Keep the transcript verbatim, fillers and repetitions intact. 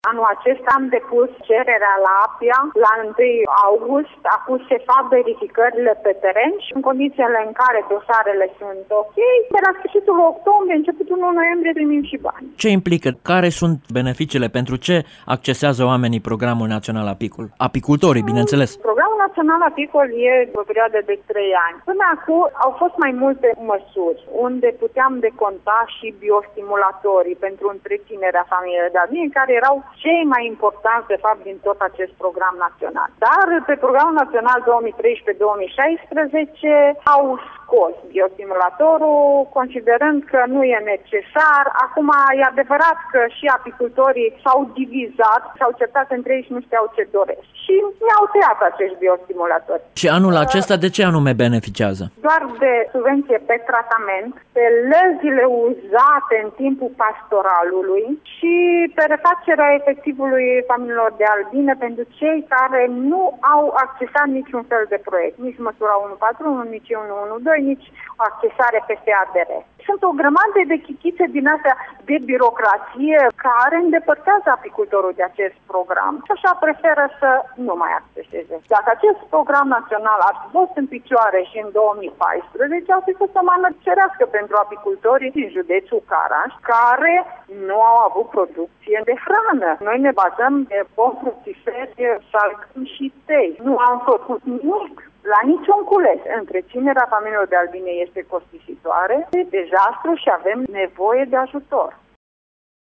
Anul acesta am depus cererea la A P I A la întâi august, a pus C F A B verificările pe teren și în condițiile în care dosarele sunt ok, de la sfârșitul octombrie, începutul noiembrie primim și bani. Ce implică? Care sunt beneficiile? Pentru ce accesează oamenii Programul Național Apicol? Apicultorii, bineînțeles. Programul Național Apicol e o perioadă de trei ani. Până acum au fost mai multe măsuri unde puteam deconta și biostimulatorii pentru întreținerea familiei de albine, care erau cei mai importanți, de fapt, din tot acest program național. Dar pe Programul Național două mii treisprezece două mii șaisprezece au scos biostimulatorul, considerând că nu e necesar. Acum e adevărat că și apicultorii s-au divizat, s-au certat între ei și nu știau ce doresc. Și mi-au tăiat acești biostimulatori. Și anul acesta de ce anume beneficiază? Doar de subvenție pe tratament, pe lăzile uzate în timpul pastoralului și pe refacerea efectivului familiilor de albine pentru cei care nu au accesat niciun fel de proiect, nici măsura unu patru unu, nici unu unu doi, nici accesare peste A D R. Sunt o grămadă de chichițe din astea de birocrație care îndepărtează apicultorul de acest program și așa preferă să nu mai acceseze. Dacă acest program național ar fi fost în picioare și în două mii paisprezece, ar fi fost o mană cerească pentru apicultorii din județul Caraș, care nu au avut producție de hrană. Noi ne bazăm de pomi fructiferi, salcâm și tei. Nu am făcut nimic. La niciun cules. Întreținerea familiilor de albine este costisitoare, de dezastru și avem nevoie de ajutor.